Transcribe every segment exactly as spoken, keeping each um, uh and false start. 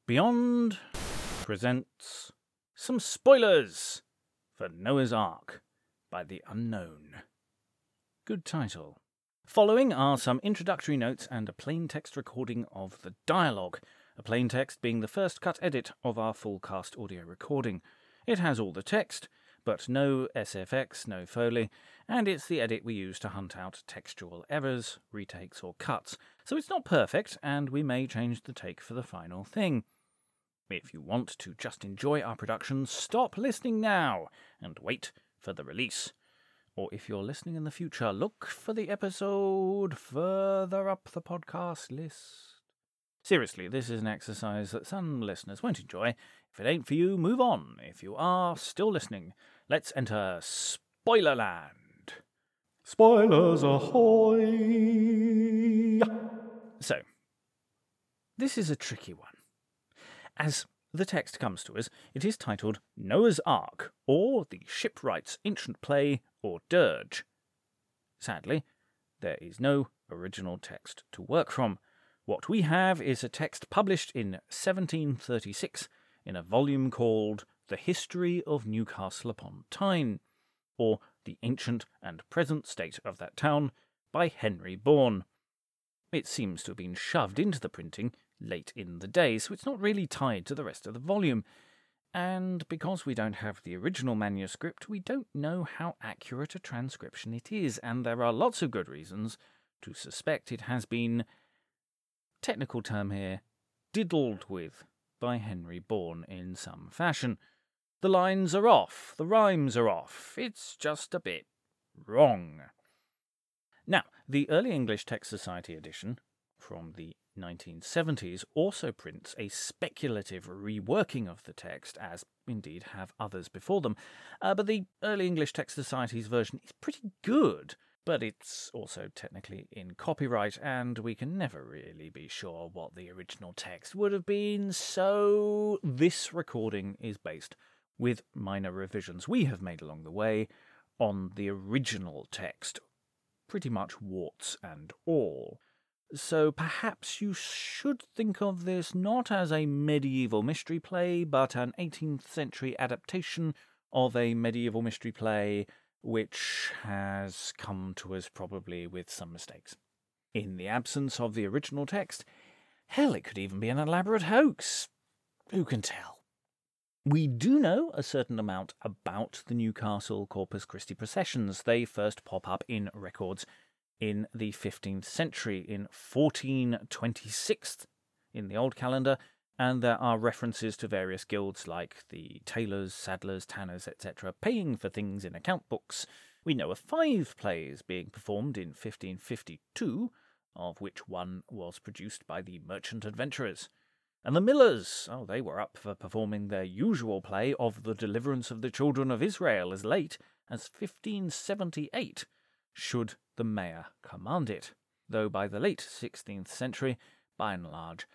Beyond presents some spoilers for Noah's Ark by The Unknown. Good title. Following are some introductory notes and a plain text recording of the dialogue, a plain text being the first cut edit of our full cast audio recording. It has all the text, but no S F X, no Foley, and it's the edit we use to hunt out textual errors, retakes or cuts, so it's not perfect, and we may change the take for the final thing. If you want to just enjoy our production, stop listening now and wait for the release. Or if you're listening in the future, look for the episode further up the podcast list. Seriously, this is an exercise that some listeners won't enjoy. If it ain't for you, move on. If you are still listening, let's enter Spoilerland. Spoilers ahoy! So, this is a tricky one. As the text comes to us, it is titled Noah's Ark, or the Shipwright's Ancient Play, or Dirge. Sadly, there is no original text to work from. What we have is a text published in seventeen thirty-six in a volume called The History of Newcastle upon Tyne, or The Ancient and Present State of That Town, by Henry Bourne. It seems to have been shoved into the printing late in the day, so it's not really tied to the rest of the volume. And because we don't have the original manuscript, we don't know how accurate a transcription it is, and there are lots of good reasons to suspect it has been, technical term here, diddled with by Henry Bourne in some fashion. The lines are off, the rhymes are off, it's just a bit wrong. Now, the Early English Text Society edition from the nineteen seventies also prints a speculative reworking of the text, as indeed have others before them, uh, but the Early English Text Society's version is pretty good, but it's also technically in copyright, and we can never really be sure what the original text would have been, so this recording is based, with minor revisions we have made along the way, on the original text, pretty much warts and all. So perhaps you should think of this not as a medieval mystery play, but an eighteenth century adaptation of a medieval mystery play which has come to us probably with some mistakes. In the absence of the original text, hell, it could even be an elaborate hoax. Who can tell? We do know a certain amount about the Newcastle Corpus Christi processions. They first pop up in records in the fifteenth century, in fourteen twenty-six in the old calendar, and there are references to various guilds like the tailors, saddlers, tanners, et cetera, paying for things in account books. We know of five plays being performed in fifteen fifty-two, of which one was produced by the merchant adventurers. And the millers, oh, they were up for performing their usual play of the deliverance of the children of Israel as late as fifteen seventy-eight, should the mayor command it, though by the late sixteenth century, by and large,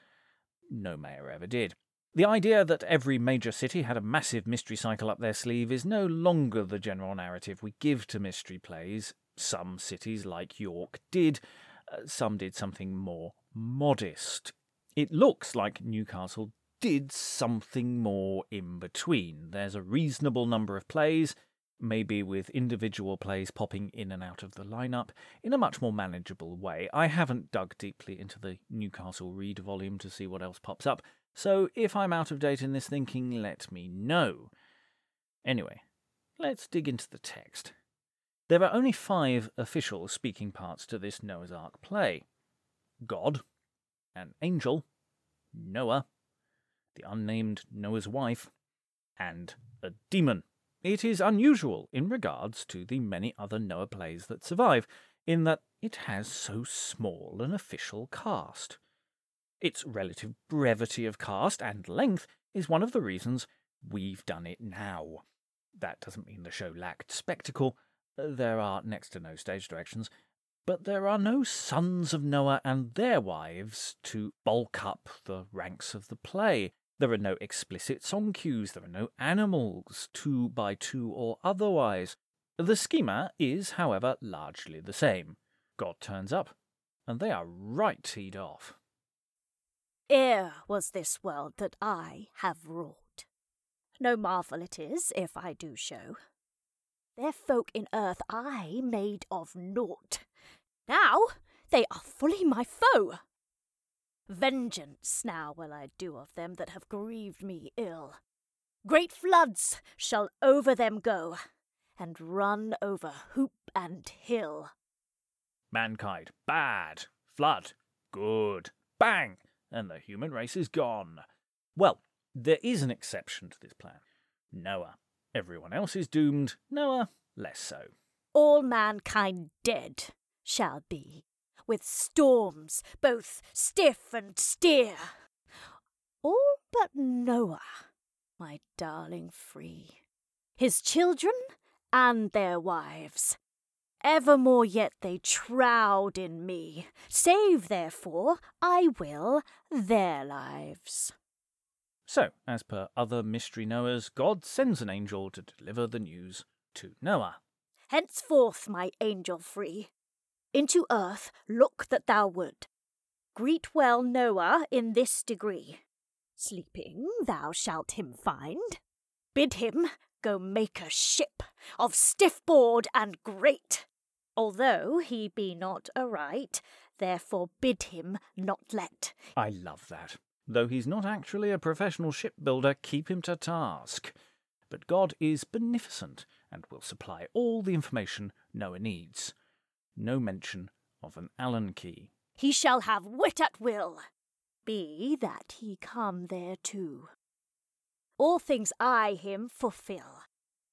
no mayor ever did. The idea that every major city had a massive mystery cycle up their sleeve is no longer the general narrative we give to mystery plays. Some cities, like York, did. Uh, some did something more modest. It looks like Newcastle did something more in between. There's a reasonable number of plays, maybe with individual plays popping in and out of the lineup in a much more manageable way. I haven't dug deeply into the Newcastle Read volume to see what else pops up, so if I'm out of date in this thinking, let me know. Anyway, let's dig into the text. There are only five official speaking parts to this Noah's Ark play. God, an angel, Noah, the unnamed Noah's wife, and a demon. It is unusual in regards to the many other Noah plays that survive, in that it has so small an official cast. Its relative brevity of cast and length is one of the reasons we've done it now. That doesn't mean the show lacked spectacle. There are next to no stage directions, but there are no sons of Noah and their wives to bulk up the ranks of the play. There are no explicit song cues, there are no animals, two by two or otherwise. The schema is, however, largely the same. God turns up, and they are right teed off. ere was this world that I have wrought. No marvel it is if I do show. Their folk in earth I made of naught. Now they are fully my foe. Vengeance now will I do of them that have grieved me ill. Great floods shall over them go, and run over hoop and hill. Mankind, bad. Flood, good. Bang! And the human race is gone. Well, there is an exception to this plan. Noah. Everyone else is doomed. Noah, less so. All mankind dead shall be, with storms both stiff and steer. All but Noah, my darling free, his children and their wives. Evermore yet they shroud in me. Save, therefore, I will their lives. So, as per other mystery Noahs, God sends an angel to deliver the news to Noah. Henceforth, my angel free, into earth look that thou would. Greet well Noah in this degree. Sleeping thou shalt him find. Bid him go make a ship of stiff board and great. Although he be not aright, therefore bid him not let. I love that. Though he's not actually a professional shipbuilder, keep him to task. But God is beneficent and will supply all the information Noah needs. No mention of an Allen key. He shall have wit at will, be that he come thereto. All things I him fulfil.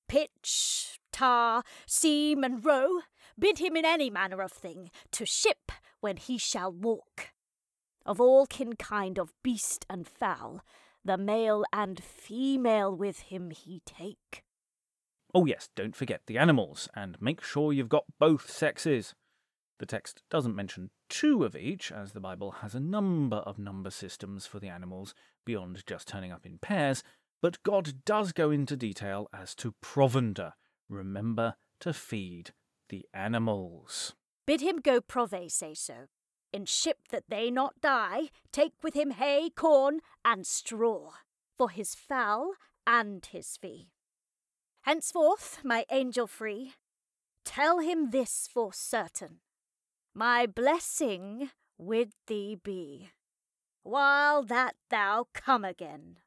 Pitch, tar, seam, and row, bid him in any manner of thing to ship when he shall walk. Of all kinkind of beast and fowl, the male and female with him he take. Oh yes, don't forget the animals, and make sure you've got both sexes. The text doesn't mention two of each, as the Bible has a number of number systems for the animals beyond just turning up in pairs, but God does go into detail as to provender. Remember to feed the animals. Bid him go prove say so. In ship that they not die, take with him hay, corn, and straw, for his fowl and his fee. Henceforth, my angel free, tell him this for certain. My blessing with thee be, while that thou come again.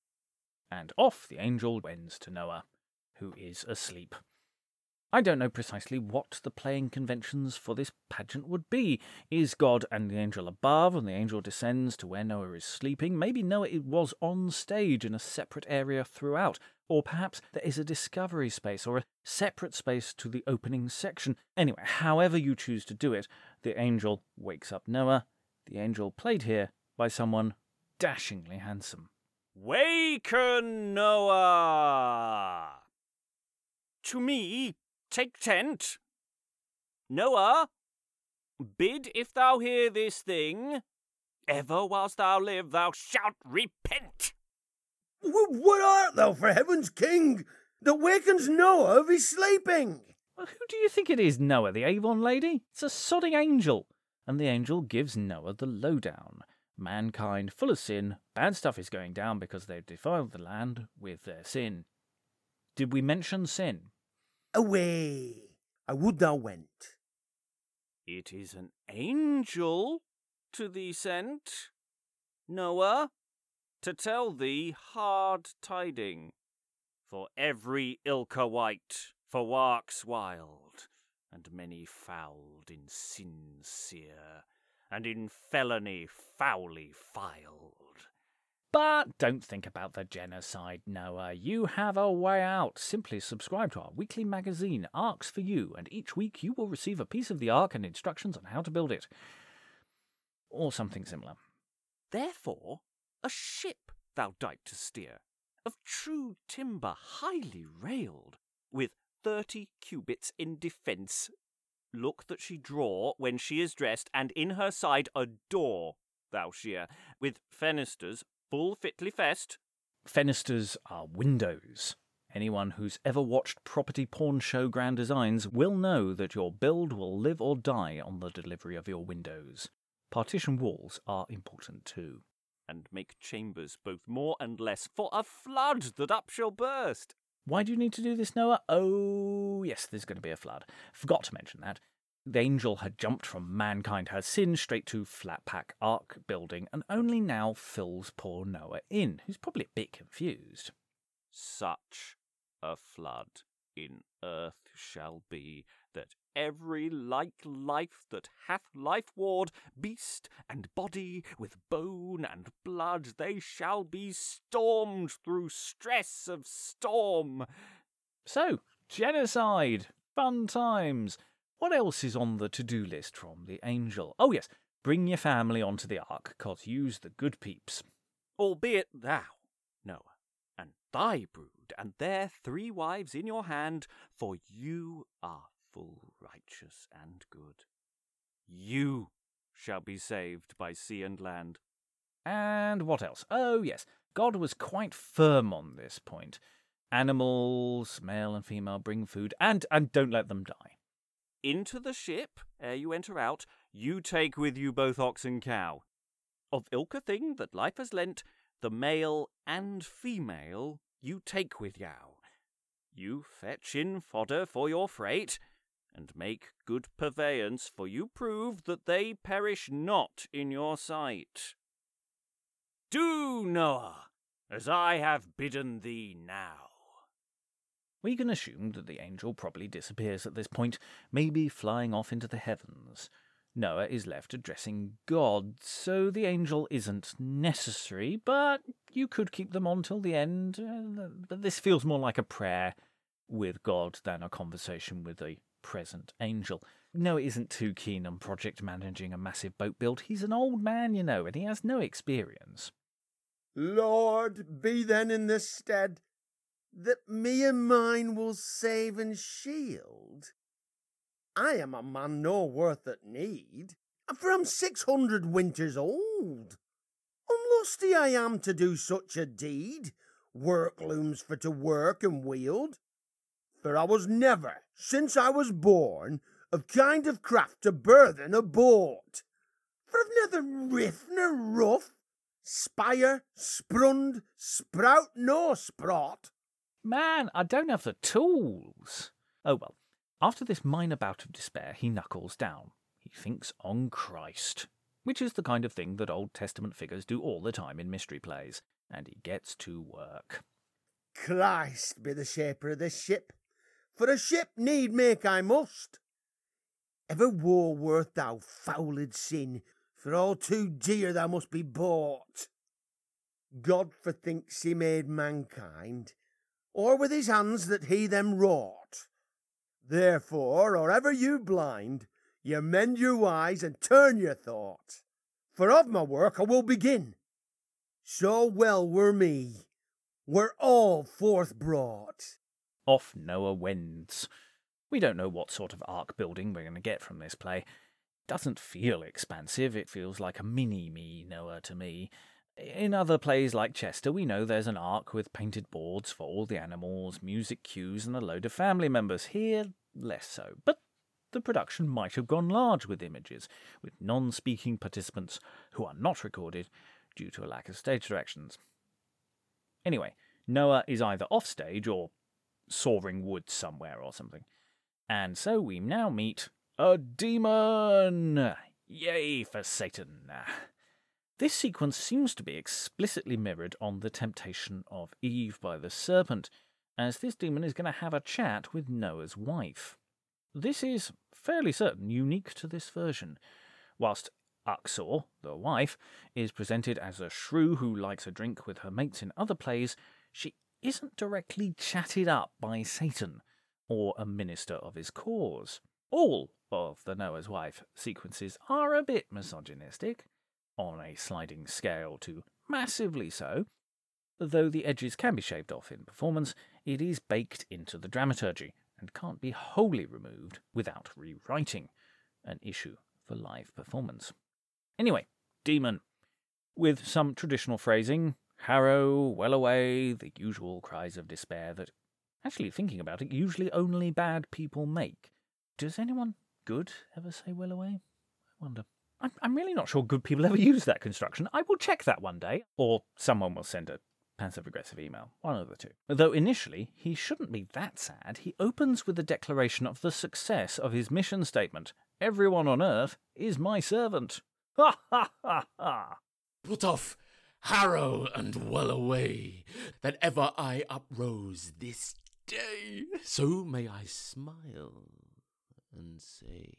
And off the angel wends to Noah, who is asleep. I don't know precisely what the playing conventions for this pageant would be. Is God and the angel above, and the angel descends to where Noah is sleeping? Maybe Noah was on stage in a separate area throughout, or perhaps there is a discovery space, or a separate space to the opening section. Anyway, however you choose to do it, the angel wakes up Noah, the angel played here by someone dashingly handsome. Waken, Noah! To me, take tent. Noah, bid if thou hear this thing, ever whilst thou live thou shalt repent. W- what art thou, for heaven's king, that wakens Noah of his sleeping? Well, who do you think it is, Noah, the Avon lady? It's a sodding angel. And the angel gives Noah the lowdown. Mankind full of sin, bad stuff is going down because they've defiled the land with their sin. Did we mention sin? Away, I would thou went. It is an angel to thee sent, Noah, to tell thee hard tiding. For every ilka wight for warks wild, and many fouled in sincere, and in felony foully filed. But don't think about the genocide, Noah. You have a way out. Simply subscribe to our weekly magazine, Arks for You, and each week you will receive a piece of the Ark and instructions on how to build it. Or something similar. Therefore, a ship thou dight to steer, of true timber highly railed, with thirty cubits in defence. Look that she draw when she is dressed, and in her side a door thou shear, with fenesters full fitly fest. Fenesters are windows. Anyone who's ever watched property porn show Grand Designs will know that your build will live or die on the delivery of your windows. Partition walls are important too. and make chambers both more and less, for a flood that up shall burst. Why do you need to do this, Noah? Oh, yes, there's going to be a flood. Forgot to mention that. The angel had jumped from mankind has sinned straight to flat-pack ark building and only now fills poor Noah in, who's probably a bit confused. Such a flood in earth shall be, that every like life that hath life ward, beast and body, with bone and blood, they shall be stormed through stress of storm. So, genocide, fun times. What else is on the to-do list from the angel? Oh yes, bring your family onto the ark, 'cause you's the good peeps. Albeit thou, Noah, and thy brood, and their three wives in your hand, for you are full righteous and good. You shall be saved by sea and land. And what else? Oh yes, God was quite firm on this point. Animals, male and female, bring food, and, and don't let them die. Into the ship, ere you enter out, you take with you both ox and cow. Of ilka thing that life has lent, the male and female you take with yow. You fetch in fodder for your freight, and make good purveyance, for you prove that they perish not in your sight. Do, Noah, as I have bidden thee now. We can assume that the angel probably disappears at this point, maybe flying off into the heavens. Noah is left addressing God, so the angel isn't necessary, but you could keep them on till the end. Uh, but this feels more like a prayer with God than a conversation with a present angel. Noah isn't too keen on project managing a massive boat build. He's an old man, you know, and he has no experience. Lord, be then in this stead, that me and mine will save and shield. I am a man no worth at need, and for I'm six hundred winters old. Unlusty I am to do such a deed, work looms for to work and wield. For I was never, since I was born, of kind of craft to burthen a boat. For I've neither riff nor rough, spire, sprund, sprout nor sprot. Man, I don't have the tools. Oh well, after this minor bout of despair, he knuckles down. He thinks on Christ, which is the kind of thing that Old Testament figures do all the time in mystery plays, and he gets to work. Christ be the shaper of this ship, for a ship need make I must. Ever war worth thou fouled sin, for all too dear thou must be bought. God forthinks he made mankind, or with his hands that he them wrought. Therefore, or ever you blind, you mend your eyes and turn your thought. For of my work I will begin. So well were me, were all forth brought. Off Noah wends. We don't know what sort of ark building we're going to get from this play. It doesn't feel expansive, it feels like a mini-me Noah to me. In other plays like Chester, we know there's an ark with painted boards for all the animals, music cues, and a load of family members. Here, less so. But the production might have gone large with images, with non-speaking participants who are not recorded due to a lack of stage directions. Anyway, Noah is either off stage or soaring woods somewhere or something. And so we now meet a demon! Yay for Satan! This sequence seems to be explicitly mirrored on the temptation of Eve by the serpent, as this demon is going to have a chat with Noah's wife. This is, fairly certain, unique to this version. Whilst Uxor, the wife, is presented as a shrew who likes a drink with her mates in other plays, she isn't directly chatted up by Satan, or a minister of his cause. All of the Noah's wife sequences are a bit misogynistic, on a sliding scale to massively so. Though the edges can be shaved off in performance, it is baked into the dramaturgy, and can't be wholly removed without rewriting, an issue for live performance. Anyway, demon. With some traditional phrasing, harrow, well away, the usual cries of despair that, actually thinking about it, usually only bad people make. Does anyone good ever say well away? I wonder. I'm, I'm really not sure good people ever use that construction. I will check that one day, or someone will send a passive-aggressive email, one of the two. Though initially, he shouldn't be that sad. He opens with a declaration of the success of his mission statement. Everyone on Earth is my servant. Ha ha ha ha! Put off, harrow, and well away, that ever I uprose this day, so may I smile and say,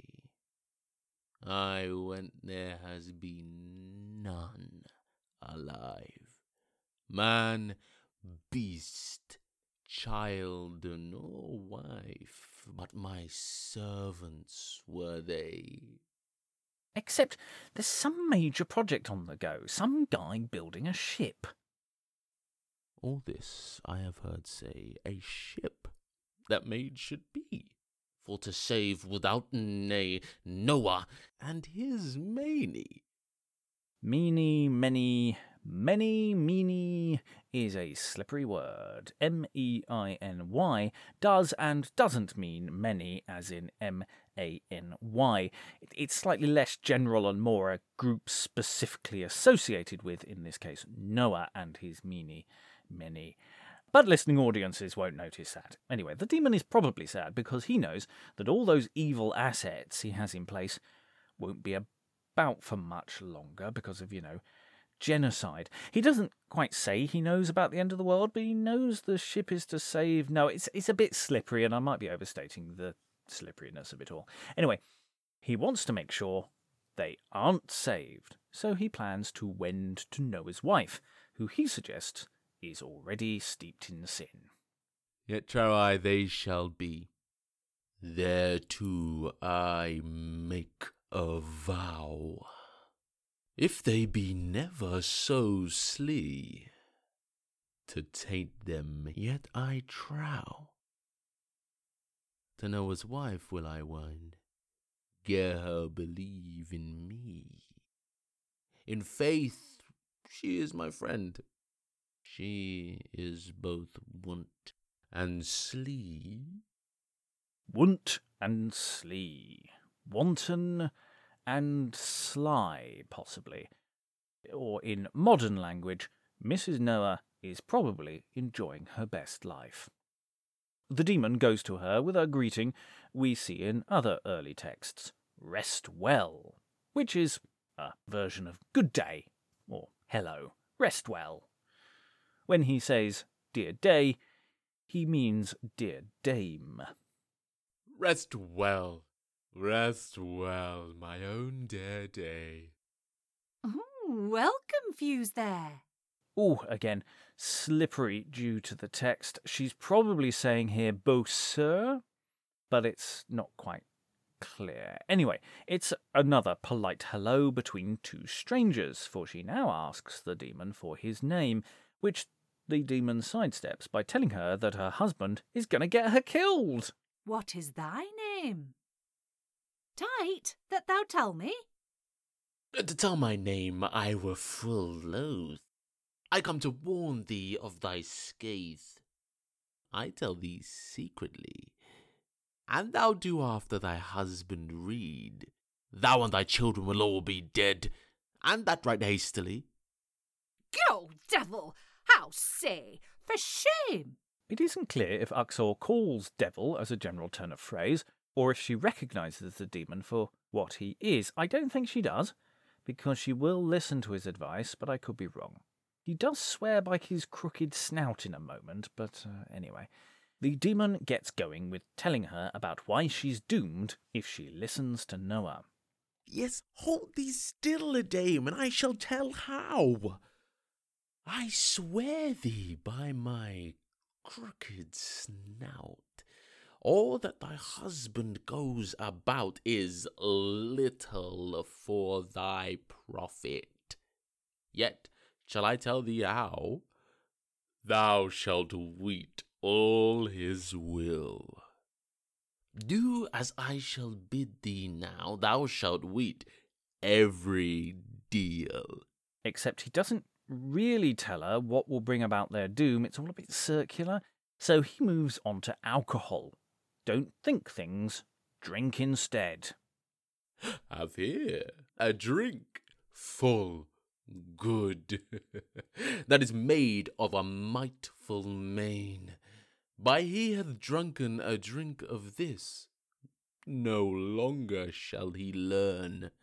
I went there has been none alive, man, beast, child, nor wife, but my servants were they. Except there's some major project on the go, some guy building a ship. All this I have heard say, a ship that made should be, for to save without nay Noah and his many. Meany, many, many, meany is a slippery word. M E I N Y does and doesn't mean many, as in M A N Y. It's slightly less general and more a group specifically associated with, in this case, Noah and his meany, many. But listening audiences won't notice that. Anyway, the demon is probably sad because he knows that all those evil assets he has in place won't be about for much longer because of, you know, genocide. He doesn't quite say he knows about the end of the world, but he knows the ship is to save... No, it's, it's a bit slippery, and I might be overstating the slipperiness of it all. Anyway, he wants to make sure they aren't saved, so he plans to wend to Noah's wife, who he suggests is already steeped in sin. Yet trow I they shall be. Thereto I make a vow. If they be never so slee, to taint them yet I trow. To Noah's wife will I wind, ger her believe in me. In faith, she is my friend. She is both wont and slee. Wont and slee. Wanton and sly, possibly. Or in modern language, Missus Noah is probably enjoying her best life. The demon goes to her with a greeting we see in other early texts, rest well, which is a version of good day, or hello, rest well. When he says dear day, he means dear dame. Rest well, rest well, my own dear day. Ooh, welcome, Fuse there. Oh, again, slippery due to the text. She's probably saying here, beau sir, but it's not quite clear. Anyway, it's another polite hello between two strangers, for she now asks the demon for his name, which the demon sidesteps by telling her that her husband is going to get her killed. What is thy name? Tight, that thou tell me? To tell my name I were full loath. I come to warn thee of thy scathe. I tell thee secretly, and thou do after thy husband read. Thou and thy children will all be dead, and that right hastily. Go, devil! How say? For shame! It isn't clear if Uxor calls devil as a general turn of phrase, or if she recognises the demon for what he is. I don't think she does, because she will listen to his advice, but I could be wrong. He does swear by his crooked snout in a moment, but uh, anyway. The demon gets going with telling her about why she's doomed if she listens to Noah. Yes, hold thee still a dame, and I shall tell how. I swear thee by my crooked snout, all that thy husband goes about is little for thy profit. Yet shall I tell thee how? Thou shalt weet all his will. Do as I shall bid thee now, thou shalt weet every deal. Except he doesn't really tell her what will bring about their doom. It's all a bit circular. So he moves on to alcohol. Don't think things, drink instead. Have here a drink full good, that is made of a mightful main. By he hath drunken a drink of this, no longer shall he learn.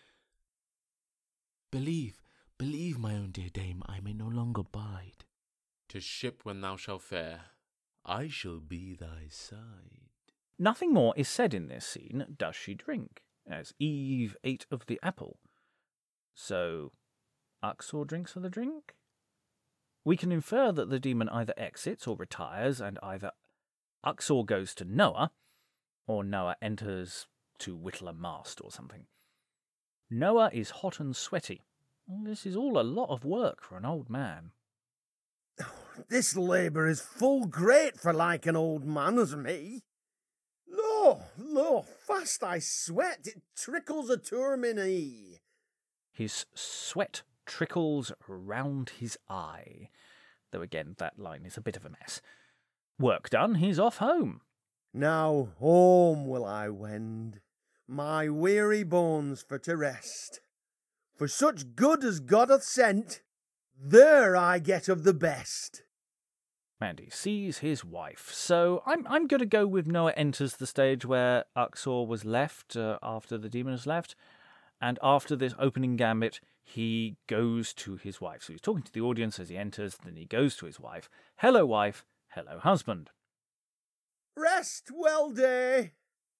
Believe, believe, my own dear dame, I may no longer bide. To ship when thou shalt fare, I shall be thy side. Nothing more is said in this scene, does she drink, as Eve ate of the apple. So, Uxor drinks of the drink? We can infer that the demon either exits or retires, and either Uxor goes to Noah, or Noah enters to whittle a mast or something. Noah is hot and sweaty. This is all a lot of work for an old man. This labour is full great for like an old man as me. Lo, lo, fast I sweat, it trickles a to min eye. His sweat trickles round his eye. Though again, that line is a bit of a mess. Work done, he's off home. Now home will I wend, my weary bones for to rest. For such good as God hath sent, there I get of the best. And he sees his wife. So I'm I'm going to go with Noah enters the stage where Uxor was left uh, after the demon has left. And after this opening gambit, he goes to his wife. So he's talking to the audience as he enters, then he goes to his wife. Hello, wife. Hello, husband. Rest well day.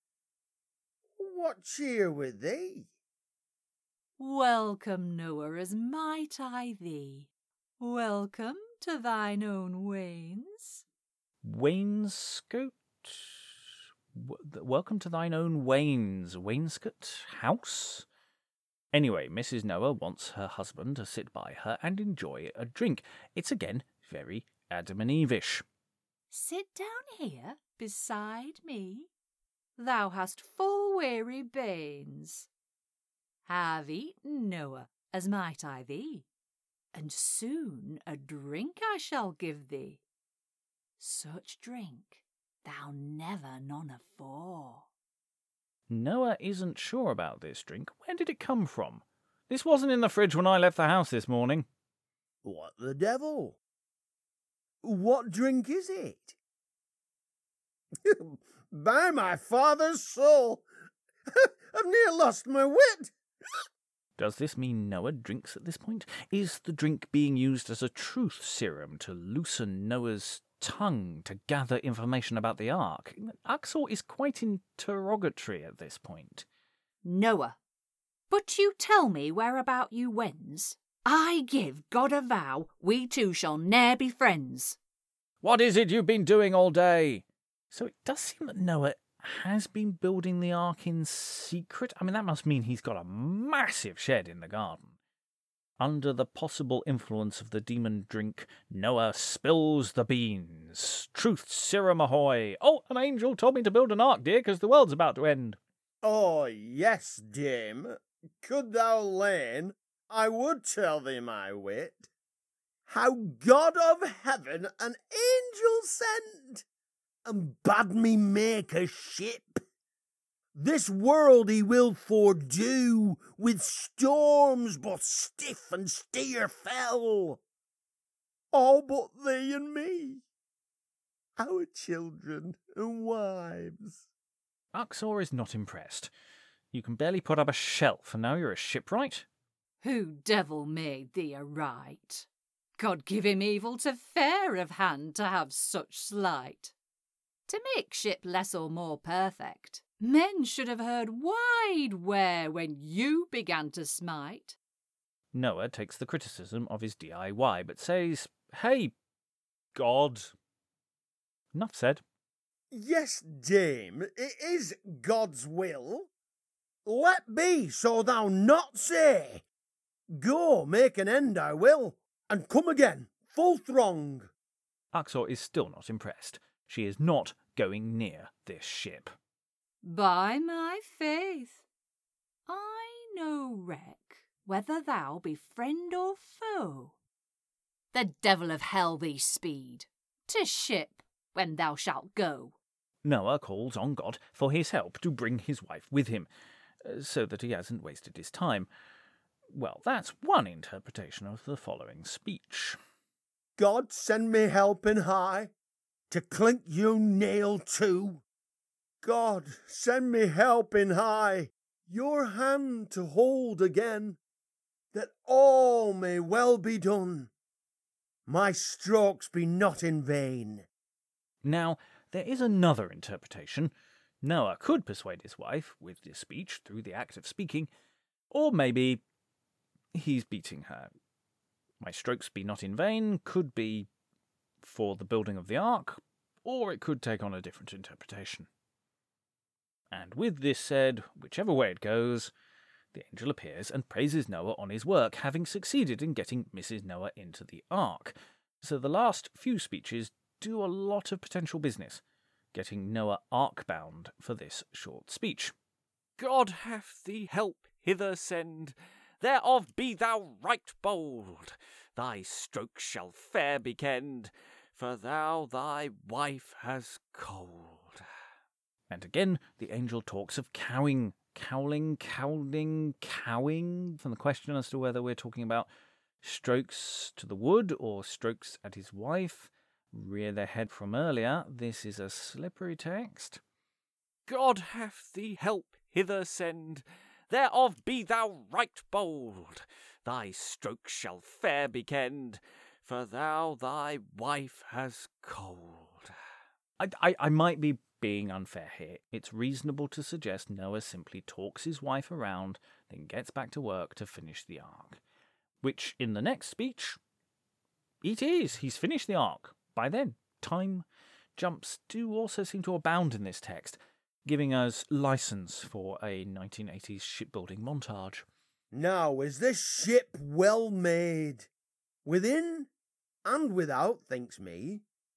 What cheer with thee? Welcome, Noah, as might I thee. Welcome to thine own wains. Wainscot? W- welcome to thine own wains. Wainscot? House? Anyway, Missus Noah wants her husband to sit by her and enjoy a drink. It's again very Adam and Eve-ish. Sit down here beside me. Thou hast full weary banes. Have eaten, Noah, as might I thee, and soon a drink I shall give thee. Such drink thou never none afore. Noah isn't sure about this drink. Where did it come from? This wasn't in the fridge when I left the house this morning. What the devil? What drink is it? By my father's soul, I've near lost my wit. Does this mean Noah drinks at this point? Is the drink being used as a truth serum to loosen Noah's tongue to gather information about the Ark? Uxor is quite interrogatory at this point. Noah, but you tell me whereabout you wends. I give God a vow we two shall ne'er be friends. What is it you've been doing all day? So it does seem that Noah has been building the Ark in secret. I mean, that must mean he's got a massive shed in the garden. Under the possible influence of the demon drink, Noah spills the beans. Truth serum ahoy! Oh, an angel told me to build an ark, dear, because the world's about to end. Oh, yes, dame. Could thou learn, I would tell thee my wit. How God of heaven an angel sent, and bade me make a ship. This world he will fordo, with storms both stiff and steer fell. All but thee and me, our children and wives. Uxor is not impressed. You can barely put up a shelf, and now you're a shipwright? Who devil made thee a right? God give him evil to fair of hand to have such slight. To make ship less or more perfect, men should have heard wide where when you began to smite. Noah takes the criticism of his D I Y, but says, Hey, God. Enough said. Yes, dame, it is God's will. Let be, so thou not say. Go, make an end I will, and come again, full throng. Uxor is still not impressed. She is not going near this ship. By my faith, I no reck whether thou be friend or foe. The devil of hell thee speed, to ship when thou shalt go. Noah calls on God for his help to bring his wife with him. so that he hasn't wasted his time. Well, that's one interpretation of the following speech. God send me helping high, to clink you nail too. God send me helping high, your hand to hold again, that all may well be done, my strokes be not in vain. Now, there is another interpretation. Noah could persuade his wife with this speech through the act of speaking, or maybe he's beating her. My strokes be not in vain could be for the building of the ark, or it could take on a different interpretation. And with this said, whichever way it goes, the angel appears and praises Noah on his work, having succeeded in getting Missus Noah into the ark. So the last few speeches do a lot of potential business, getting Noah ark-bound for this short speech. God hath thee help hither send, thereof be thou right bold. Thy strokes shall fair be kenned, for thou thy wife has cold. And again, the angel talks of cowing, cowling, cowling, cowing, from the question as to whether we're talking about strokes to the wood or strokes at his wife. Rear their head from earlier. This is a slippery text. God hath thee help hither send, thereof be thou right bold. Thy strokes shall fair be kenned, for thou thy wife has cold. I, I, I might be being unfair here. It's reasonable to suggest Noah simply talks his wife around, then gets back to work to finish the ark. Which, in the next speech, it is. He's finished the ark. By then, time jumps do also seem to abound in this text, giving us license for a nineteen eighties shipbuilding montage. Now is this ship well made, within and without, thinks me.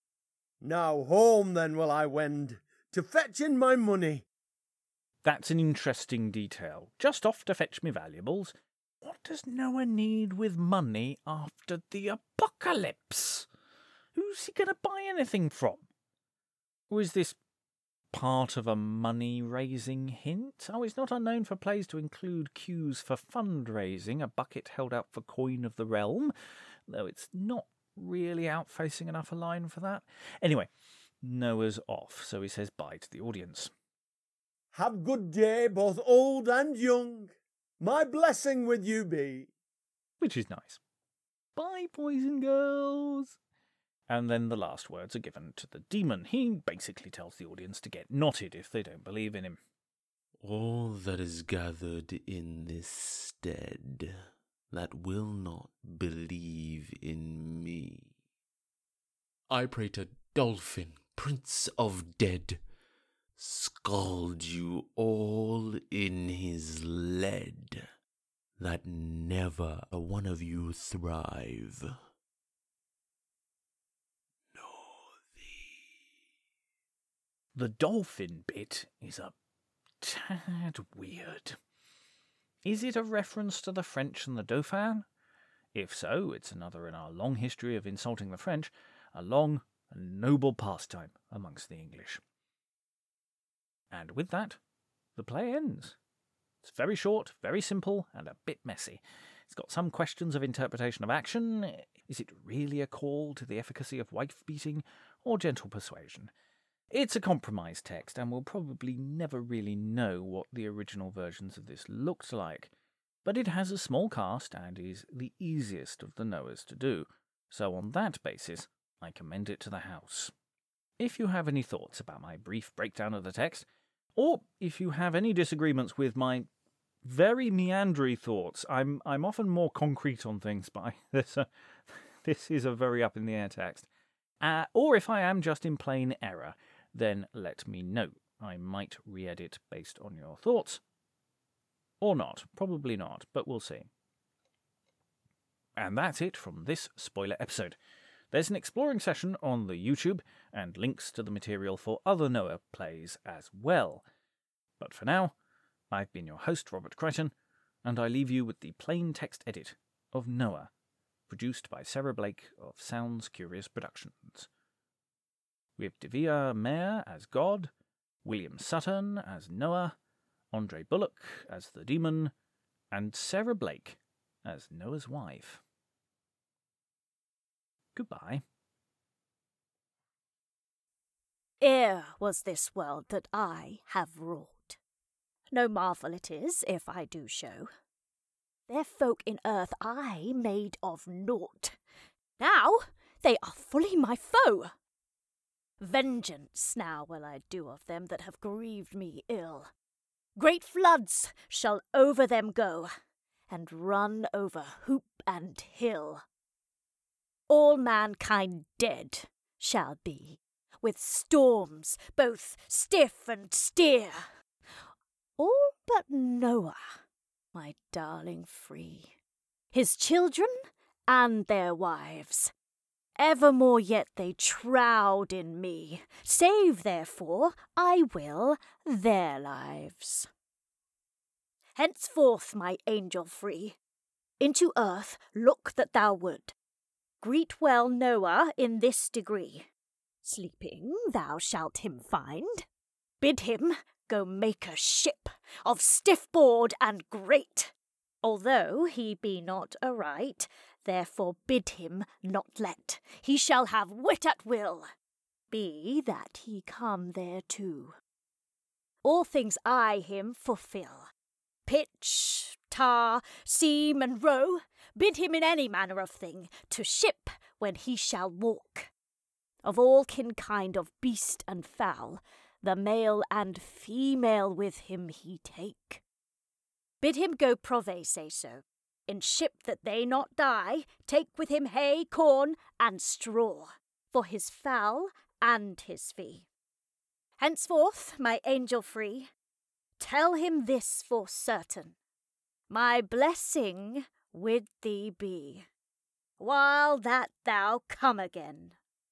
Now home then will I wend, to fetch in my money. That's an interesting detail. Just off to fetch me valuables. What does Noah need with money after the apocalypse? Who's he going to buy anything from? Or is this part of a money-raising hint? Oh, it's not unknown for plays to include cues for fundraising, a bucket held out for coin of the realm, though it's not really outfacing enough a line for that. Anyway, Noah's off, so he says bye to the audience. Have good day, both old and young. My blessing with you be. Which is nice. Bye, boys and girls. And then the last words are given to the demon. He basically tells the audience to get knotted if they don't believe in him. All that is gathered in this stead that will not believe in me, I pray to Dolphin, Prince of Dead, scald you all in his lead, that never a one of you thrive. Nor thee. The dolphin bit is a tad weird. Is it a reference to the French and the Dauphin? If so, it's another in our long history of insulting the French, a long and noble pastime amongst the English. And with that, the play ends. It's very short, very simple, and a bit messy. It's got some questions of interpretation of action. Is it really a call to the efficacy of wife-beating or gentle persuasion? It's a compromise text, and we'll probably never really know what the original versions of this looked like. But it has a small cast and is the easiest of the Noahs to do, so on that basis, I commend it to the house. If you have any thoughts about my brief breakdown of the text, or if you have any disagreements with my very meandery thoughts, I'm I'm often more concrete on things, but I, this, uh, this is a very up-in-the-air text. Uh, or if I am just in plain error, then let me know. I might re-edit based on your thoughts. Or not. Probably not, but we'll see. And that's it from this spoiler episode. There's an exploring session on the YouTube, and links to the material for other Noah plays as well. But for now, I've been your host, Robert Crichton, and I leave you with the plain text edit of Noah, produced by Sarah Blake of Sounds Curious Productions. With Devia Mayer as God, William Sutton as Noah, Andre Bullock as the demon, and Sarah Blake as Noah's wife. Goodbye. Ere was this world that I have wrought. No marvel it is if I do show. Their folk in earth I made of naught. Now they are fully my foe. Vengeance now will I do of them that have grieved me ill. Great floods shall over them go, and run over hoop and hill. All mankind dead shall be, with storms both stiff and steer. All but Noah, my darling free, his children and their wives. Evermore yet they trowed in me, save therefore I will their lives. Henceforth, my angel free, into earth look that thou would. Greet well Noah in this degree. Sleeping thou shalt him find. Bid him go make a ship of stiff board and great. Although he be not aright, therefore bid him not let. He shall have wit at will, be that he come thereto. All things I him fulfil. Pitch, tar, seam, and row, bid him in any manner of thing to ship when he shall walk. Of all kinkind of beast and fowl, the male and female with him he take. Bid him go prove say so, in ship that they not die, take with him hay, corn, and straw, for his fowl and his fee. Henceforth, my angel free, tell him this for certain, my blessing with thee be, while that thou come again.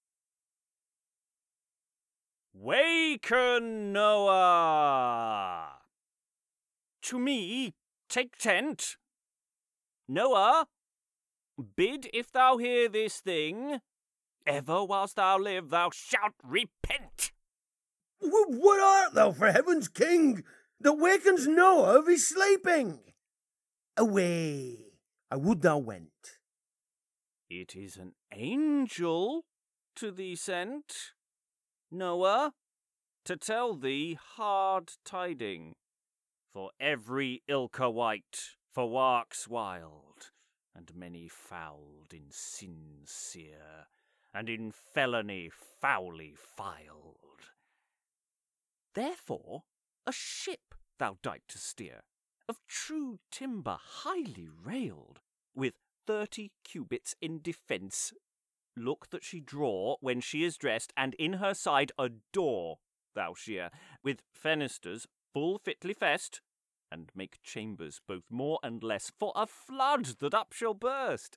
Waken, Noah! To me, take tent. Noah, bid if thou hear this thing, ever whilst thou live thou shalt repent. W- what art thou, for heaven's king, that wakens Noah of his sleeping? Away, I would thou went. It is an angel to thee sent, Noah, to tell thee hard tiding. For every ilka wight, for warks wild, and many fouled in sincere, and in felony foully filed. Therefore a ship thou dight to steer, of true timber highly railed, with thirty cubits in defence. Look that she draw when she is dressed, and in her side a door thou shear, with fenesters full fitly fest, and make chambers both more and less, for a flood that up shall burst.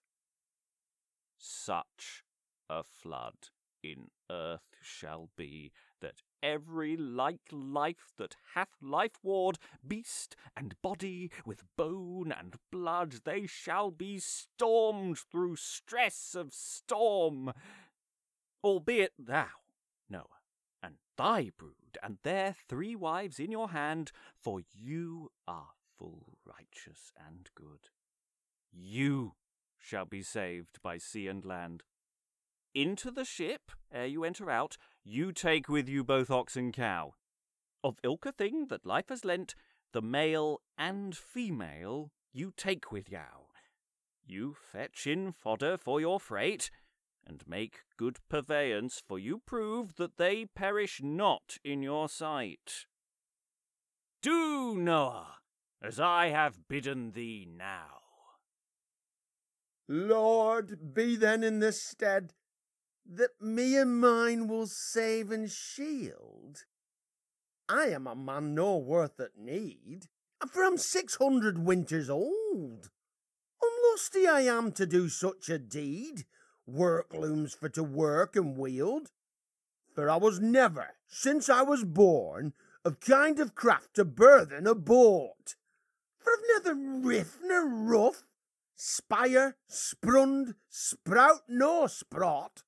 Such a flood in earth shall be, that every like life that hath life ward, beast and body, with bone and blood, they shall be stormed through stress of storm. Albeit thou, Noah, and thy brood, and their three wives in your hand, for you are full righteous and good. You shall be saved by sea and land. Into the ship, ere you enter out, you take with you both ox and cow. Of ilka thing that life has lent, the male and female you take with you. You fetch in fodder for your freight, and make good purveyance, for you prove that they perish not in your sight. Do, Noah, as I have bidden thee now. Lord, be then in this stead, that me and mine will save and shield. I am a man no worth at need, for I'm six hundred winters old. Unlusty I am to do such a deed, work looms for to work and wield. For I was never, since I was born, of kind of craft to burthen a boat. For I've neither riff nor rough, spire, sprund, sprout nor sprot.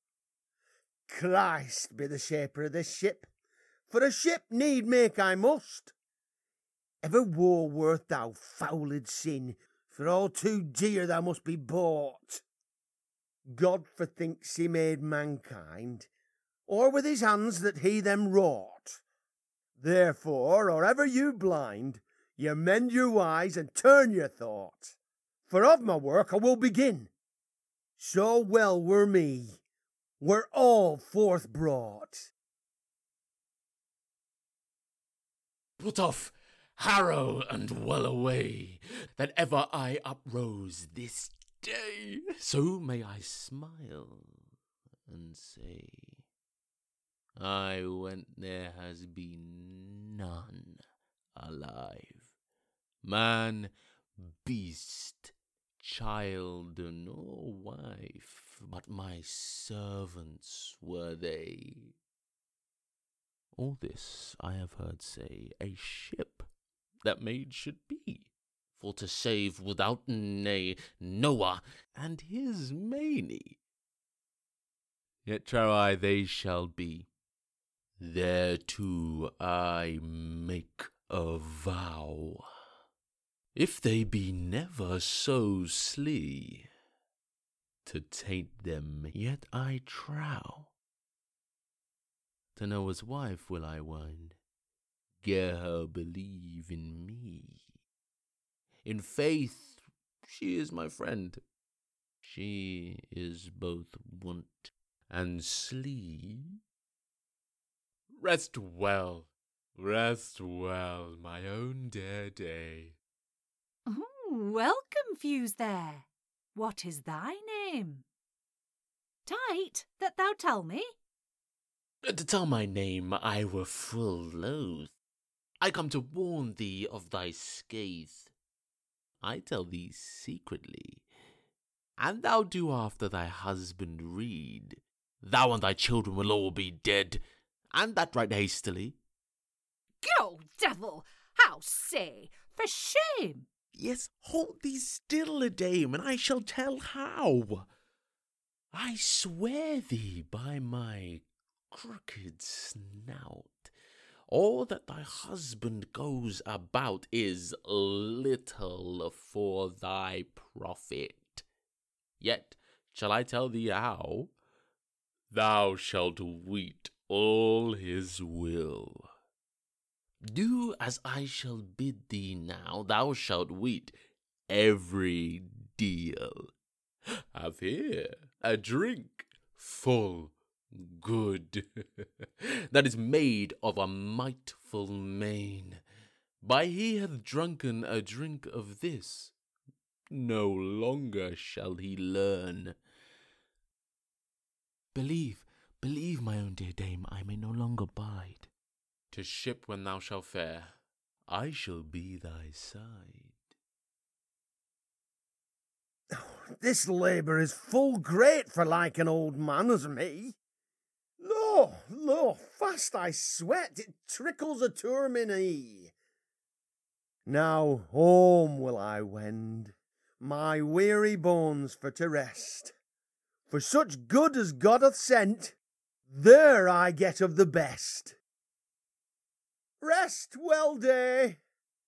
Christ be the shaper of this ship, for a ship need make I must. Ever war worth thou fouled sin, for all too dear thou must be bought. God forthinks he made mankind, or with his hands that he them wrought. Therefore, or ever you blind, you mend your wise and turn your thought. For of my work I will begin. So well were me, were all forth brought. Put off, harrow, and well away, that ever I uprose this day. So may I smile and say, I went, there has been none alive, man, beast, child, nor wife, but my servants were they. All this I have heard say a ship that made should be, for to save without nay Noah and his many. Yet trow I they shall be. Thereto I make a vow. If they be never so slee, to taint them yet I trow. To Noah's wife will I wind, ger her believe in me. In faith, she is my friend. She is both wont and slee. Rest well, rest well, my own dear day. Ooh, welcome, Fuse there. What is thy name? Tight, that thou tell me. To tell my name I were full loath. I come to warn thee of thy scathe. I tell thee secretly, and thou do after thy husband read. Thou and thy children will all be dead, and that right hastily. Go, devil! How say? For shame! Yes, hold thee still a dame, and I shall tell how. I swear thee by my crooked snout, all that thy husband goes about is little for thy profit. Yet shall I tell thee how? Thou shalt weet all his will. Do as I shall bid thee now, thou shalt weet every deal. Have here a drink full good, that is made of a mightful main. By he hath drunken a drink of this, no longer shall he learn. Believe, believe, my own dear dame, I may no longer bide. To ship when thou shalt fare, I shall be thy side. This labour is full great for like an old man as me. Lo, lo, fast I sweat, it trickles a tour my knee. Now home will I wend, my weary bones for to rest. For such good as God hath sent, there I get of the best. Rest well, day.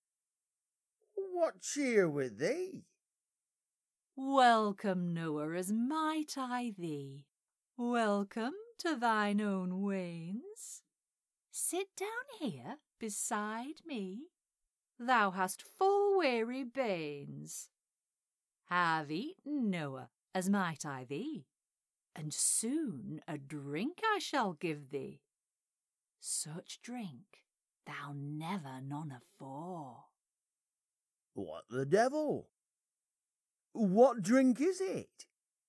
What cheer with thee? Welcome, Noah, as might I thee. Welcome to thine own wains. Sit down here beside me. Thou hast full weary banes. Have eaten, Noah, as might I thee, and soon a drink I shall give thee. Such drink thou never none afore. What the devil? What drink is it?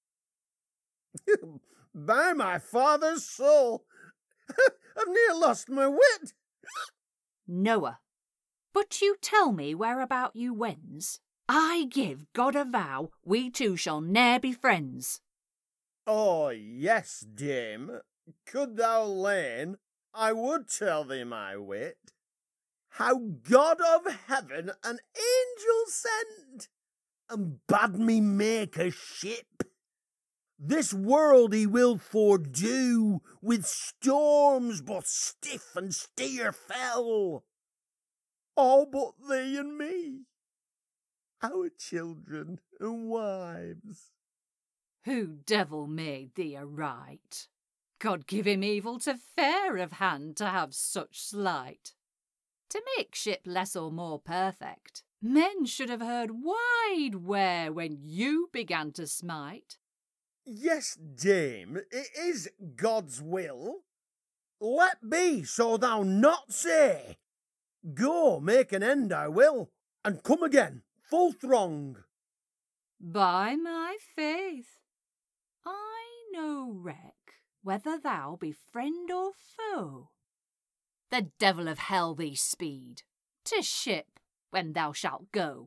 By my father's soul, I've near lost my wit. Noah, but you tell me whereabout you wends. I give God a vow we two shall ne'er be friends. Oh, yes, dame. Could thou learn, I would tell thee my wit. How God of heaven an angel sent, and bade me make a ship. This world he will fordo, with storms both stiff and steer fell. all but thee and me, our children and wives. Who devil made thee a right? God give him evil to fair of hand to have such slight. To make ship less or more perfect, men should have heard wide where when you began to smite. Yes, dame, it is God's will. Let be, so thou not say. Go, make an end I will, and come again, full throng. By my faith, I no reck whether thou be friend or foe. The devil of hell thee speed, to ship when thou shalt go.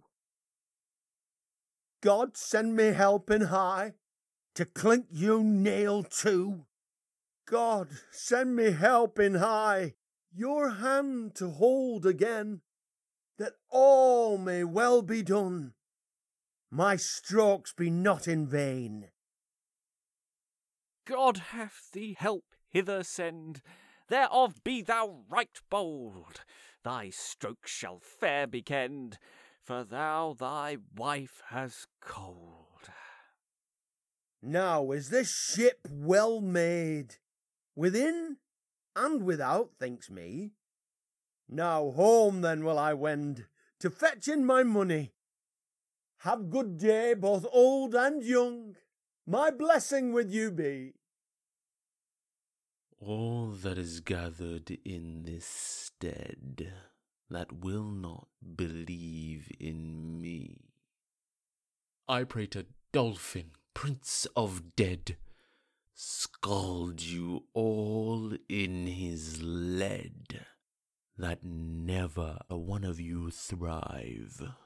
God send me help in high, to clink you nail too. God send me help in high, your hand to hold again, that all may well be done, my strokes be not in vain. God have thee help hither send, thereof be thou right bold. Thy strokes shall fair be kenned, for thou thy wife hast cold. Now is this ship well made, within and without, thinks me. Now home then will I wend, to fetch in my money. Have good day, both old and young. My blessing with you be. All that is gathered in this stead that will not believe in me, I pray to Dolphin, Prince of Dead, scald you all in his lead, that never a one of you thrive.